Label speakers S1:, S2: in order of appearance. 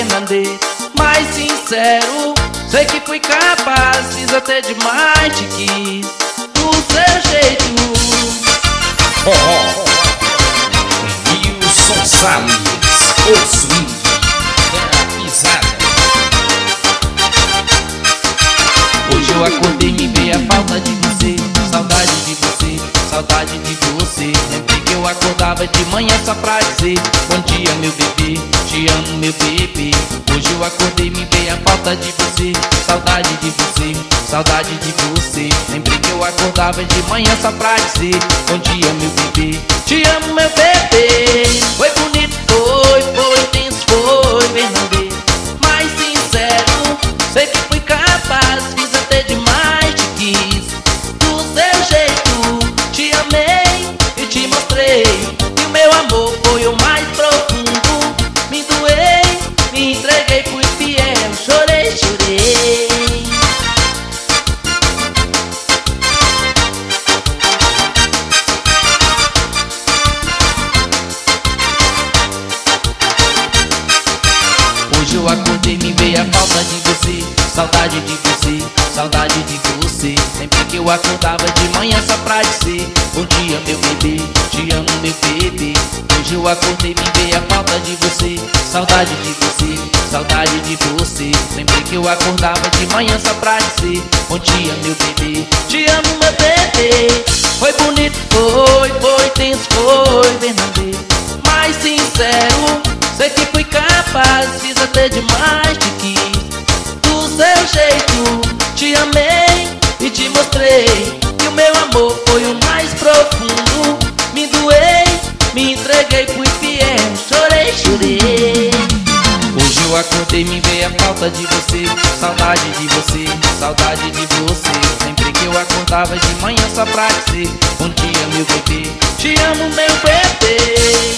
S1: Fernandê. Mais sincero, sei que fui capaz, fiz até demais, te quis do seu jeito.
S2: Wilson Salles, o swing da pisada.
S1: Hoje eu acordei e me veio a falta de você, saudade de você, saudade de você. Lembrei que eu acordava de manhã só pra dizer bom dia meu bebê, te amo meu bebê. Hoje eu acordei e me veio a falta de você, saudade de você, saudade de você. Lembrei que eu acordava de manhã só pra dizer bom dia meu bebê, te amo meu bebê. Foi bonito, foi intenso, foi verdadeiro. Mais sincero, sei que fui capaz, fiz até demais, te quis do seu jeito. Te amei e te mostrei que o meu amor foi o mais profundo. Me doei, me entreguei, fui fiel, chorei, chorei. Hoje eu acordei e me veio a falta de você, saudade de você, saudade de você. Sempre que eu acordava de manhã só pra dizer bom dia meu bebê, te amo meu bebê. Hoje eu acordei e me veio a falta de você, saudade de você, saudade de você. Sempre que eu acordava de manhã só pra dizer bom dia meu bebê, te amo meu bebê. Foi bonito, foi tenso, foi verdadeiro. Mais sincero, sei que fui capaz, fiz até demais, te quis do seu jeito. Te amei e te mostrei que o meu amor foi o mais profundo. Me doei, me entreguei, fui fiel, chorei, chorei. Hoje eu acordei e me veio a falta de você, saudade de você, saudade de você. Sempre que eu acordava de manhã só pra dizer bom dia meu bebê, te amo meu bebê.